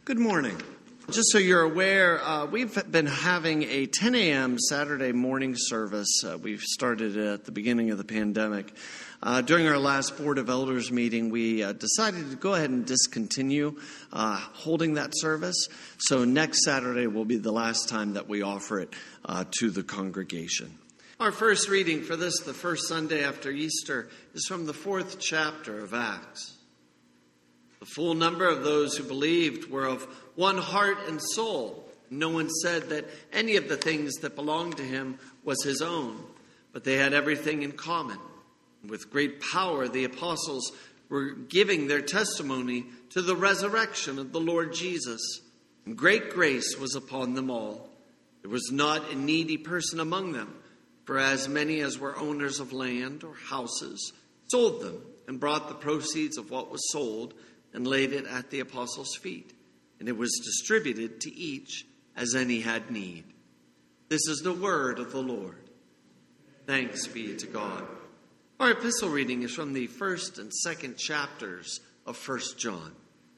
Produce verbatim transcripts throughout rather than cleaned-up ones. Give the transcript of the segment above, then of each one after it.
Good morning. Just so you're aware, uh, we've been having a ten a.m. Saturday morning service. Uh, we've started it at the beginning of the pandemic. Uh, during our last Board of Elders meeting, we uh, decided to go ahead and discontinue uh, holding that service. So next Saturday will be the last time that we offer it uh, to the congregation. Our first reading for this, the first Sunday after Easter, is from the fourth chapter of Acts. The full number of those who believed were of one heart and soul. No one said that any of the things that belonged to him was his own, but they had everything in common. With great power, the apostles were giving their testimony to the resurrection of the Lord Jesus. And great grace was upon them all. There was not a needy person among them, for as many as were owners of land or houses sold them and brought the proceeds of what was sold and laid it at the apostles' feet. And it was distributed to each as any had need. This is the word of the Lord. Thanks be to God. Our epistle reading is from the first and second chapters of First John.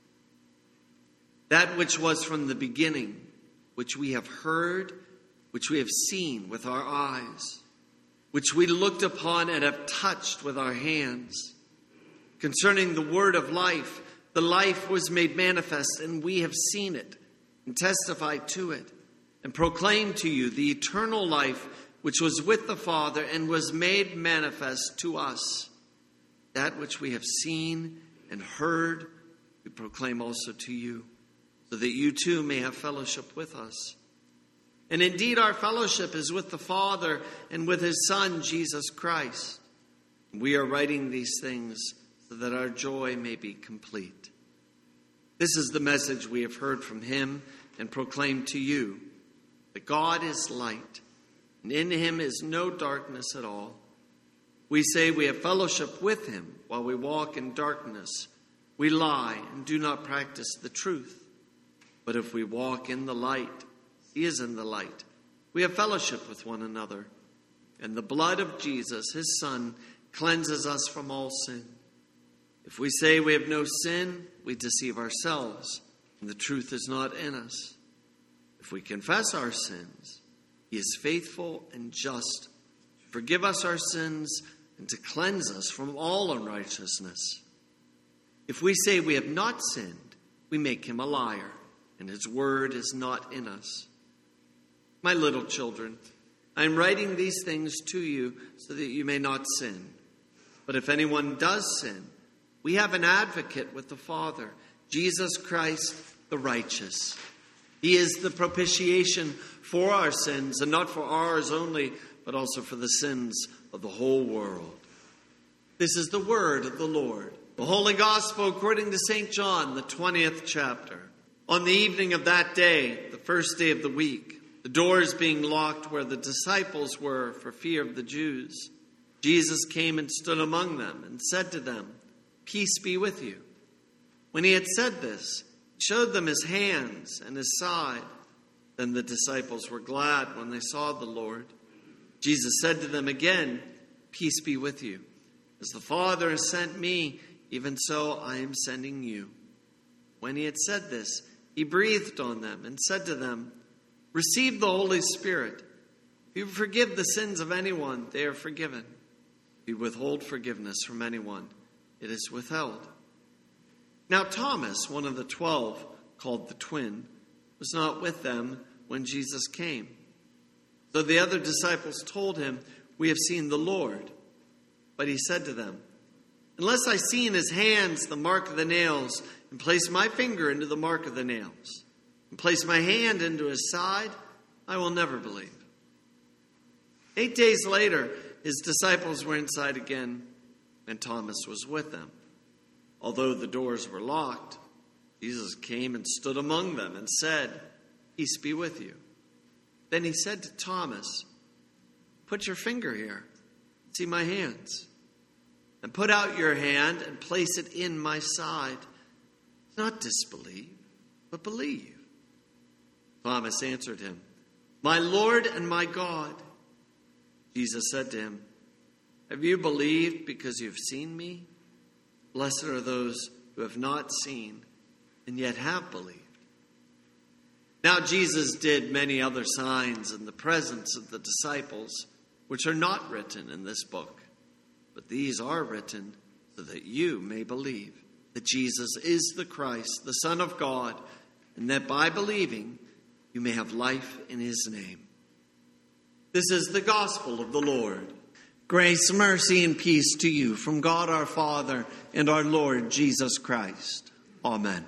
That which was from the beginning, which we have heard, which we have seen with our eyes, which we looked upon and have touched with our hands. Concerning the word of life, the life was made manifest, and we have seen it and testified to it and proclaimed to you the eternal life which was with the Father and was made manifest to us. That which we have seen and heard, we proclaim also to you, so that you too may have fellowship with us. And indeed, our fellowship is with the Father and with his Son, Jesus Christ. We are writing these things so that our joy may be complete. This is the message we have heard from him and proclaimed to you, that God is light, and in him is no darkness at all. We say we have fellowship with him while we walk in darkness. We lie and do not practice the truth. But if we walk in the light, he is in the light. We have fellowship with one another. And the blood of Jesus, his Son, cleanses us from all sin. If we say we have no sin, we deceive ourselves, and the truth is not in us. If we confess our sins, he is faithful and just to forgive us our sins and to cleanse us from all unrighteousness. If we say we have not sinned, we make him a liar, and his word is not in us. My little children, I am writing these things to you so that you may not sin. But if anyone does sin, we have an advocate with the Father, Jesus Christ the righteous. He is the propitiation for our sins, and not for ours only, but also for the sins of the whole world. This is the word of the Lord. The Holy Gospel according to Saint John, the twentieth chapter. On the evening of that day, the first day of the week, the doors being locked where the disciples were for fear of the Jews, Jesus came and stood among them and said to them, "Peace be with you." When he had said this, he showed them his hands and his side. Then the disciples were glad when they saw the Lord. Jesus said to them again, "Peace be with you. As the Father has sent me, even so I am sending you." When he had said this, he breathed on them and said to them, "Receive the Holy Spirit. If you forgive the sins of anyone, they are forgiven. If you withhold forgiveness from anyone, it is withheld." Now Thomas, one of the twelve, called the twin, was not with them when Jesus came. So the other disciples told him, "We have seen the Lord." But he said to them, "Unless I see in his hands the mark of the nails, and place my finger into the mark of the nails, and place my hand into his side, I will never believe." Eight days later, his disciples were inside again, and Thomas was with them. Although the doors were locked, Jesus came and stood among them and said, "Peace be with you." Then he said to Thomas, "Put your finger here, see my hands, and put out your hand and place it in my side. Do not disbelieve, but believe." Thomas answered him, "My Lord and my God." Jesus said to him, "Have you believed because you have seen me? Blessed are those who have not seen and yet have believed." Now Jesus did many other signs in the presence of the disciples, which are not written in this book. But these are written so that you may believe that Jesus is the Christ, the Son of God, and that by believing you may have life in his name. This is the gospel of the Lord. Grace, mercy, and peace to you from God our Father and our Lord Jesus Christ. Amen.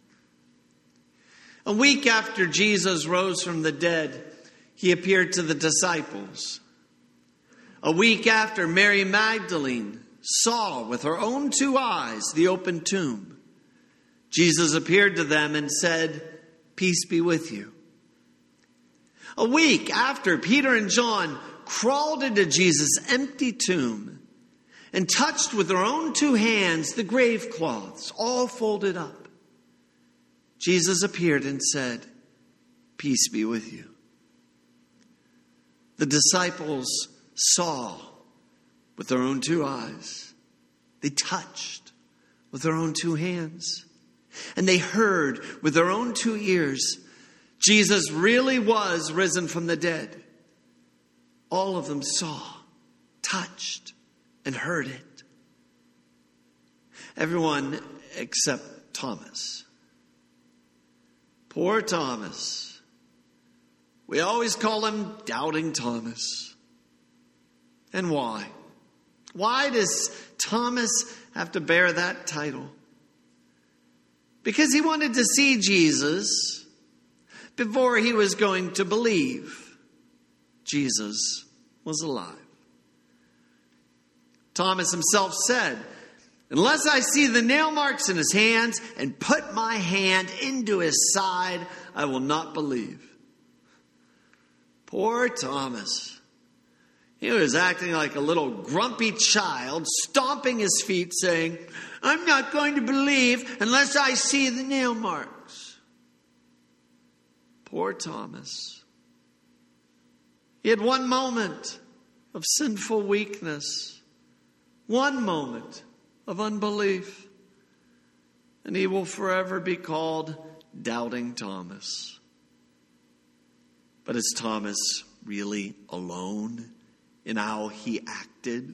A week after Jesus rose from the dead, he appeared to the disciples. A week after, Mary Magdalene saw with her own two eyes the open tomb. Jesus appeared to them and said, "Peace be with you." A week after, Peter and John crawled into Jesus' empty tomb and touched with their own two hands the grave cloths, all folded up. Jesus appeared and said, "Peace be with you." The disciples saw with their own two eyes. They touched with their own two hands. And they heard with their own two ears. Jesus really was risen from the dead. All of them saw, touched, and heard it. Everyone except Thomas. Poor Thomas. We always call him Doubting Thomas. And why? Why does Thomas have to bear that title? Because he wanted to see Jesus before he was going to believe Jesus was alive. Thomas himself said, "Unless I see the nail marks in his hands and put my hand into his side, I will not believe." Poor Thomas. He was acting like a little grumpy child, stomping his feet, saying, "I'm not going to believe unless I see the nail marks." Poor Thomas. He had one moment of sinful weakness, one moment of unbelief, and he will forever be called Doubting Thomas. But is Thomas really alone in how he acted?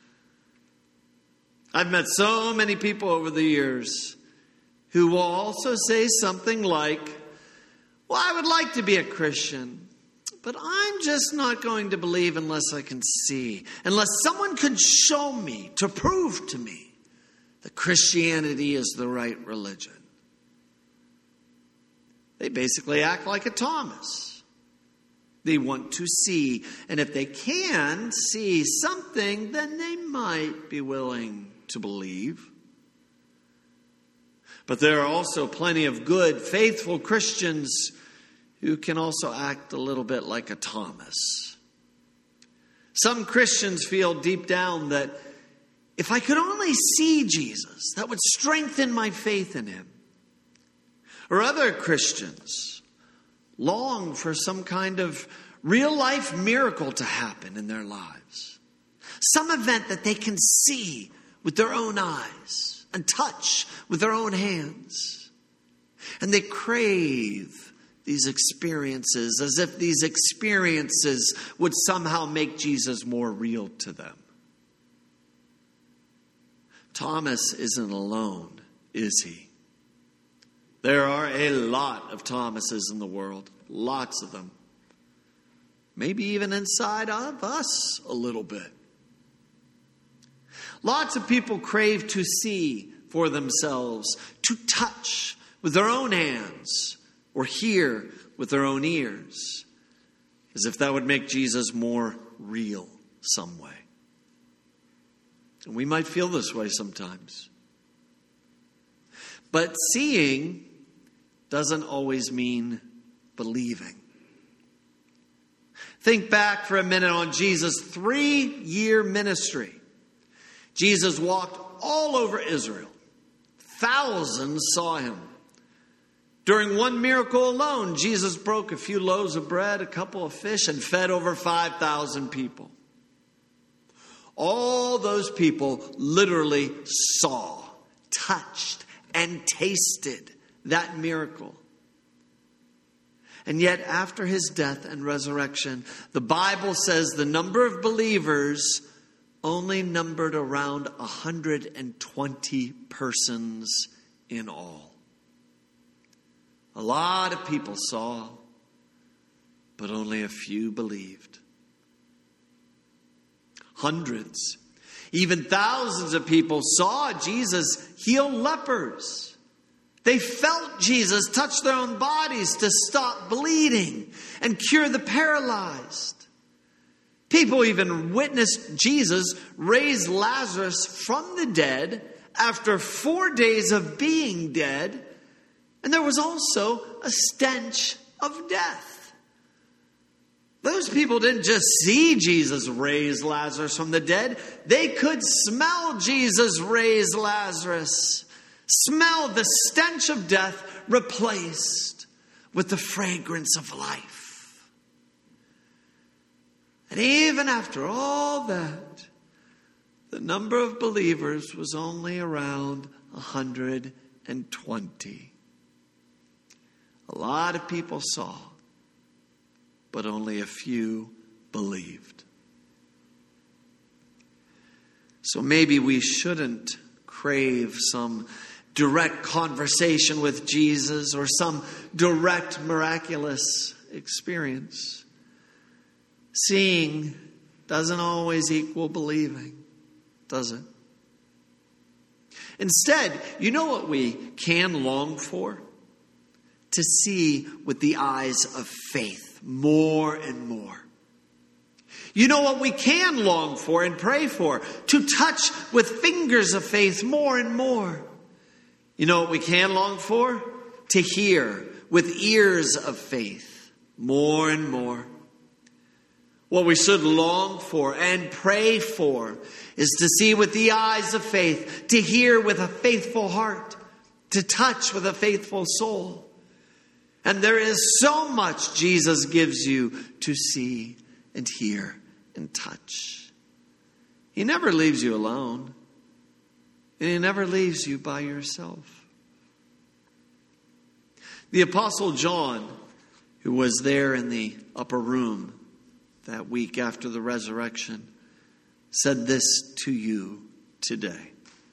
I've met so many people over the years who will also say something like, "Well, I would like to be a Christian, but I'm just not going to believe unless I can see, unless someone could show me, to prove to me that Christianity is the right religion." They basically act like a Thomas. They want to see, and if they can see something, then they might be willing to believe. But there are also plenty of good, faithful Christians who can also act a little bit like a Thomas. Some Christians feel deep down that if I could only see Jesus, that would strengthen my faith in him. Or other Christians long for some kind of real life miracle to happen in their lives. Some event that they can see with their own eyes and touch with their own hands. And they crave these experiences as if these experiences would somehow make Jesus more real to them. Thomas isn't alone, is he? There are a lot of Thomases in the world, lots of them. Maybe even inside of us a little bit. Lots of people crave to see for themselves, to touch with their own hands, or hear with their own ears, as if that would make Jesus more real some way. And we might feel this way sometimes. But seeing doesn't always mean believing. Think back for a minute on Jesus' three-year ministry. Jesus walked all over Israel. Thousands saw him. During one miracle alone, Jesus broke a few loaves of bread, a couple of fish, and fed over five thousand people. All those people literally saw, touched, and tasted that miracle. And yet after his death and resurrection, the Bible says the number of believers only numbered around one hundred twenty persons in all. A lot of people saw, but only a few believed. Hundreds, even thousands of people saw Jesus heal lepers. They felt Jesus touch their own bodies to stop bleeding and cure the paralyzed. People even witnessed Jesus raise Lazarus from the dead after four days of being dead. And there was also a stench of death. Those people didn't just see Jesus raise Lazarus from the dead. They could smell Jesus raise Lazarus. Smell the stench of death replaced with the fragrance of life. And even after all that, the number of believers was only around one hundred twenty. A lot of people saw, but only a few believed. So maybe we shouldn't crave some direct conversation with Jesus or some direct miraculous experience. Seeing doesn't always equal believing, does it? Instead, you know what we can long for? To see with the eyes of faith more and more. You know what we can long for and pray for? To touch with fingers of faith more and more. You know what we can long for? To hear with ears of faith more and more. What we should long for and pray for is to see with the eyes of faith, to hear with a faithful heart, to touch with a faithful soul. And there is so much Jesus gives you to see and hear and touch. He never leaves you alone. And he never leaves you by yourself. The Apostle John, who was there in the upper room that week after the resurrection, said this to you today.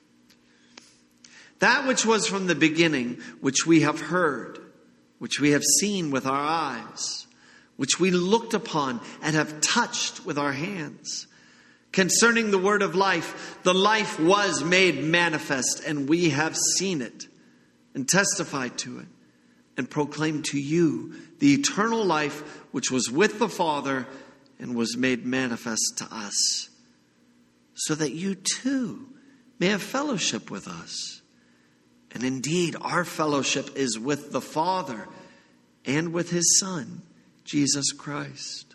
That which was from the beginning, which we have heard, which we have seen with our eyes, which we looked upon and have touched with our hands. Concerning the word of life, the life was made manifest, and we have seen it and testified to it and proclaimed to you the eternal life which was with the Father and was made manifest to us, so that you too may have fellowship with us. And indeed, our fellowship is with the Father and with his Son, Jesus Christ.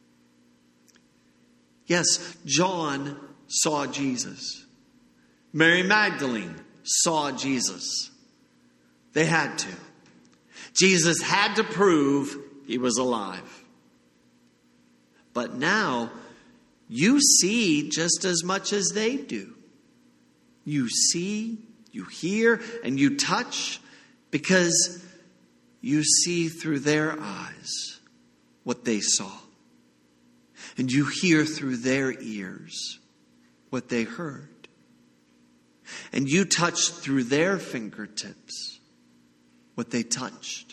Yes, John saw Jesus. Mary Magdalene saw Jesus. They had to. Jesus had to prove he was alive. But now, you see just as much as they do. You see, you hear, and you touch because you see through their eyes what they saw. And you hear through their ears what they heard. And you touch through their fingertips what they touched.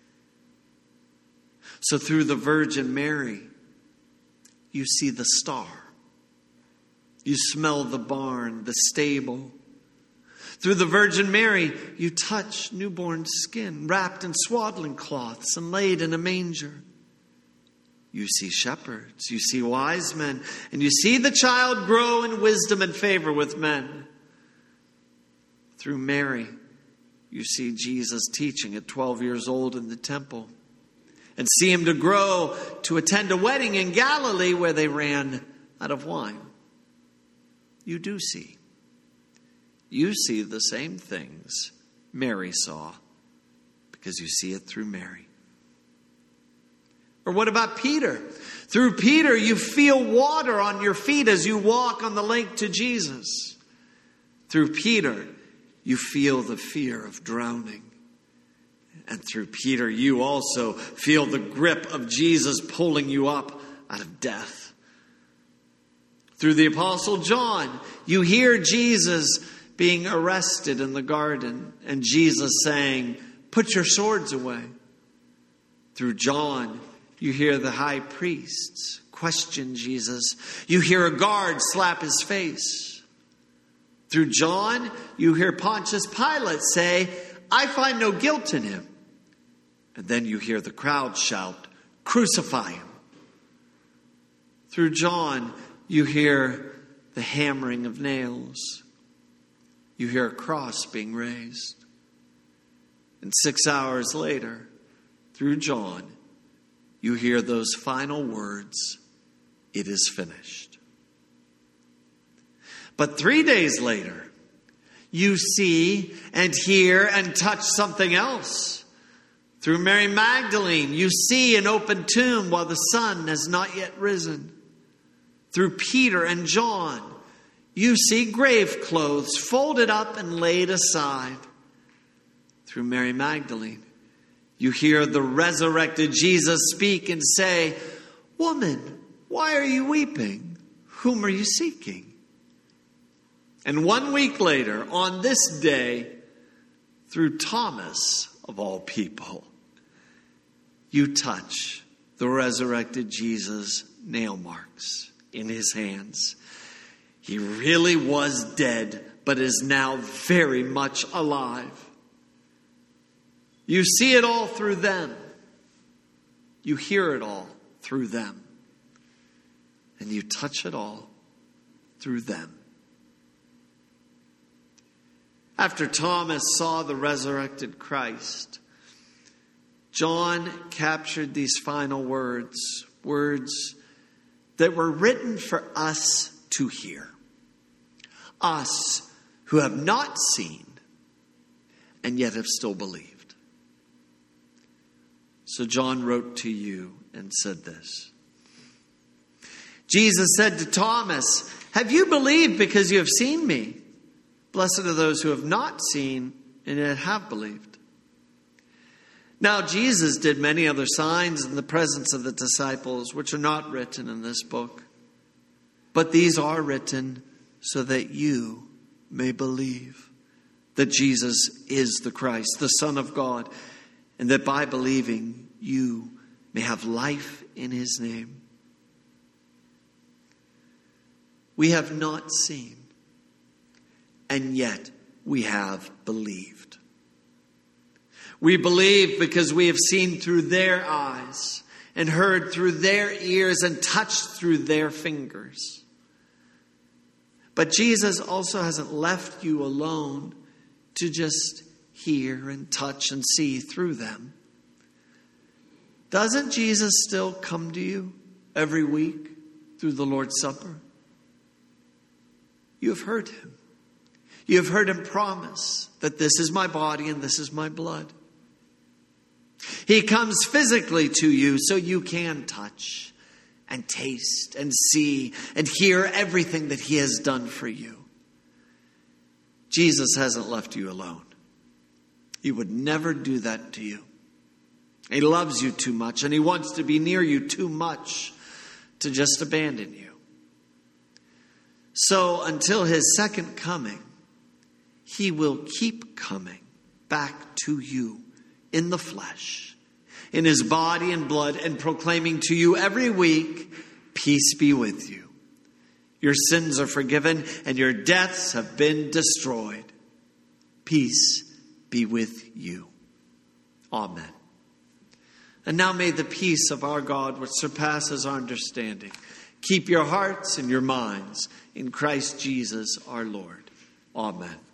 So through the Virgin Mary, you see the star. You smell the barn, the stable. Through the Virgin Mary, you touch newborn skin, wrapped in swaddling cloths and laid in a manger. You see shepherds, you see wise men, and you see the child grow in wisdom and favor with men. Through Mary, you see Jesus teaching at twelve years old in the temple, and see him to grow to attend a wedding in Galilee where they ran out of wine. You do see. You see the same things Mary saw because you see it through Mary. Or what about Peter? Through Peter, you feel water on your feet as you walk on the lake to Jesus. Through Peter, you feel the fear of drowning. And through Peter, you also feel the grip of Jesus pulling you up out of death. Through the Apostle John, you hear Jesus being arrested in the garden and Jesus saying, "Put your swords away." Through John, you hear the high priests question Jesus. You hear a guard slap his face. Through John, you hear Pontius Pilate say, "I find no guilt in him." And then you hear the crowd shout, "Crucify him." Through John, you hear the hammering of nails. You hear a cross being raised. And six hours later, through John, you hear those final words, "It is finished." But three days later, you see and hear and touch something else. Through Mary Magdalene, you see an open tomb while the sun has not yet risen. Through Peter and John, you see grave clothes folded up and laid aside. Through Mary Magdalene, you hear the resurrected Jesus speak and say, "Woman, why are you weeping? Whom are you seeking?" And one week later, on this day, through Thomas, of all people, you touch the resurrected Jesus' nail marks in his hands. He really was dead, but is now very much alive. You see it all through them. You hear it all through them. And you touch it all through them. After Thomas saw the resurrected Christ, John captured these final words, words that were written for us to hear. Us who have not seen and yet have still believed. So John wrote to you and said this. Jesus said to Thomas, "Have you believed because you have seen me? Blessed are those who have not seen and yet have believed." Now Jesus did many other signs in the presence of the disciples, which are not written in this book. But these are written so that you may believe that Jesus is the Christ, the Son of God, and that by believing you may have life in his name. We have not seen, and yet we have believed. We believe because we have seen through their eyes and heard through their ears and touched through their fingers. But Jesus also hasn't left you alone to just hear and touch and see through them. Doesn't Jesus still come to you every week through the Lord's Supper? You have heard him. You have heard him promise that this is my body and this is my blood. He comes physically to you so you can touch and taste and see and hear everything that he has done for you. Jesus hasn't left you alone. He would never do that to you. He loves you too much and he wants to be near you too much to just abandon you. So until his second coming, he will keep coming back to you in the flesh, in his body and blood, and proclaiming to you every week, "Peace be with you. Your sins are forgiven and your deaths have been destroyed. Peace be with you." Amen. And now may the peace of our God, which surpasses our understanding, keep your hearts and your minds in Christ Jesus our Lord. Amen.